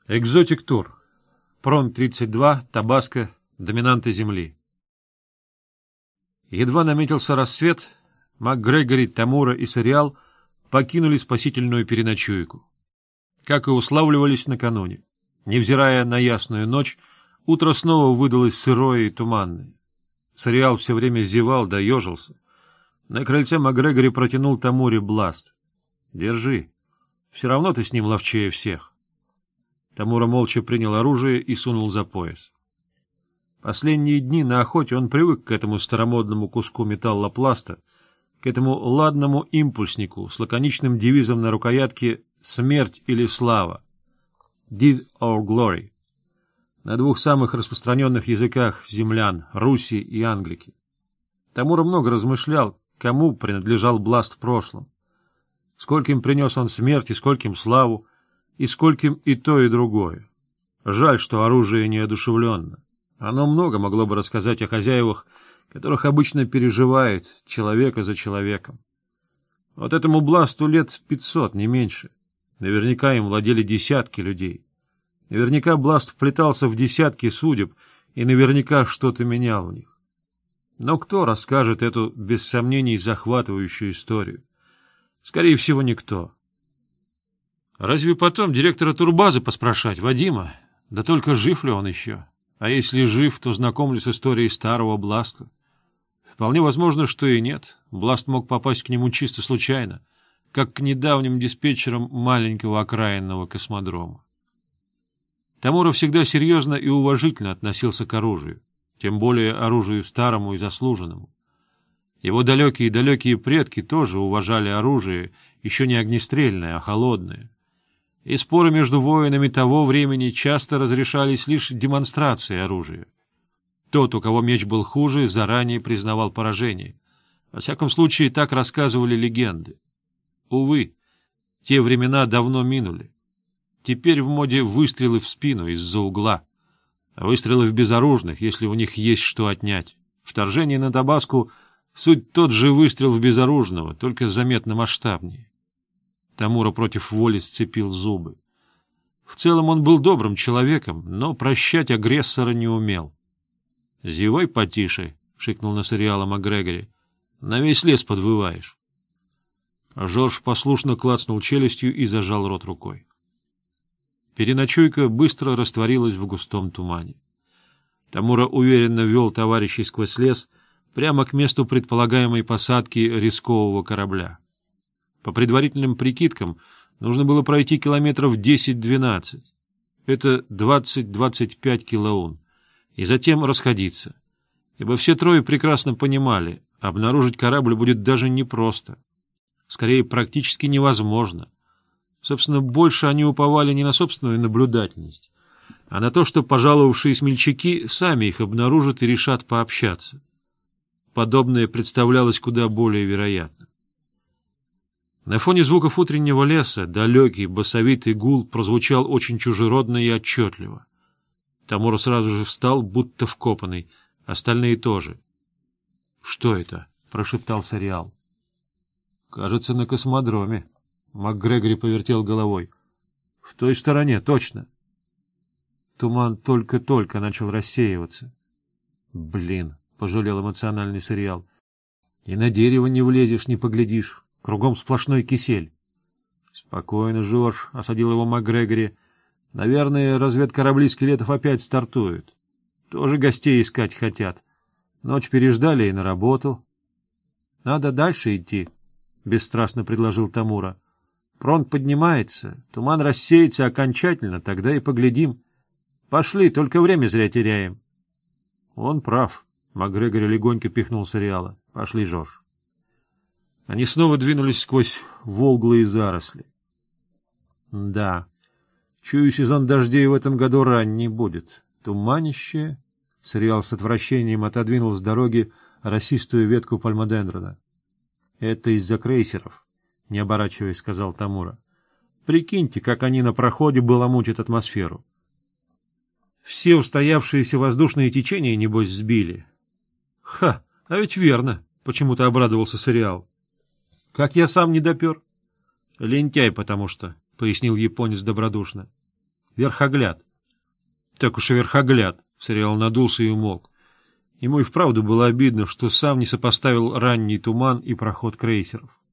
Экзотик Тур. Прон-32, Табаско, доминанты земли. Едва наметился рассвет, МакГрегори, Тамура и Сариал покинули спасительную переночуйку. Как и уславливались накануне, невзирая на ясную ночь, утро снова выдалось сырое и туманное. Сариал все время зевал да ежился. На крыльце МакГрегори протянул Тамуре бласт. — Держи. Все равно ты с ним ловчее всех. Тамура молча принял оружие и сунул за пояс. Последние дни на охоте он привык к этому старомодному куску металлопласта, к этому ладному импульснику с лаконичным девизом на рукоятке «Смерть или слава» «Death or Glory» на двух самых распространенных языках землян — Руси и Англики. Тамура много размышлял, кому принадлежал бласт в прошлом, скольким принес он смерть и скольким славу, и скольким и то, и другое. Жаль, что оружие неодушевленно. Оно много могло бы рассказать о хозяевах, которых обычно переживает человека за человеком. Вот этому бласту лет 500, не меньше. Наверняка им владели десятки людей. Наверняка бласт вплетался в десятки судеб, и наверняка что-то менял в них. Но кто расскажет эту, без сомнений, захватывающую историю? Скорее всего, никто. Разве потом директора турбазы поспрашать, Вадима? Да только жив ли он еще? А если жив, то знаком ли с историей старого бласта? Вполне возможно, что и нет. Бласт мог попасть к нему чисто случайно, как к недавним диспетчерам маленького окраинного космодрома. Тамура всегда серьезно и уважительно относился к оружию, тем более оружию старому и заслуженному. Его далекие предки тоже уважали оружие, еще не огнестрельное, а холодное. И споры между воинами того времени часто разрешались лишь демонстрацией оружия. Тот, у кого меч был хуже, заранее признавал поражение. Во всяком случае, так рассказывали легенды. Увы, те времена давно минули. Теперь в моде выстрелы в спину из-за угла, а выстрелы в безоружных, если у них есть что отнять. Вторжение на Табаску — суть тот же выстрел в безоружного, только заметно масштабнее. Тамура против воли сцепил зубы. В целом он был добрым человеком, но прощать агрессора не умел. — Зевай потише, — шикнул на Сариала МакГрегори. — На весь лес подвываешь. Жорж послушно клацнул челюстью и зажал рот рукой. Переночуйка быстро растворилась в густом тумане. Тамура уверенно вел товарищей сквозь лес прямо к месту предполагаемой посадки рискового корабля. По предварительным прикидкам, нужно было пройти километров 10-12. Это 20-25 килоун. И затем расходиться. Ибо все трое прекрасно понимали, обнаружить корабль будет даже непросто. Скорее, практически невозможно. Собственно, больше они уповали не на собственную наблюдательность, а на то, что пожаловавшие смельчаки сами их обнаружат и решат пообщаться. Подобное представлялось куда более вероятным. На фоне звуков утреннего леса далекий басовитый гул прозвучал очень чужеродно и отчетливо. Тамура сразу же встал, будто вкопанный, остальные тоже. — Что это? — прошептал Сариал. — Кажется, на космодроме. МакГрегори повертел головой. — В той стороне, точно. Туман только-только начал рассеиваться. — Блин, — пожалел эмоциональный Сариал. — И на дерево не влезешь, не поглядишь. Кругом сплошной кисель. — Спокойно, Жорж, — осадил его МакГрегори. — Наверное, разведкорабли скелетов опять стартуют. Тоже гостей искать хотят. Ночь переждали и на работу. — Надо дальше идти, — бесстрастно предложил Тамура. — Фронт поднимается, туман рассеется окончательно, тогда и поглядим. Пошли, только время зря теряем. — Он прав, — МакГрегори легонько пихнул Сариала. — Пошли, Жорж. Они снова двинулись сквозь волглые заросли. Да, чую, сезон дождей в этом году ранний будет. Туманище. Сариал с отвращением отодвинул с дороги росистую ветку пальмодендрона. — Это из-за крейсеров, — не оборачиваясь, сказал Тамура. — Прикиньте, как они на проходе баламутят атмосферу. Все устоявшиеся воздушные течения, небось, сбили. — Ха, а ведь верно, — почему-то обрадовался Сариал. — Как я сам не допер? — Лентяй, потому что, — пояснил японец добродушно. Верхогляд. Так уж и верхогляд. Сериал надулся и умолк. Ему и вправду было обидно, что сам не сопоставил ранний туман и проход крейсеров.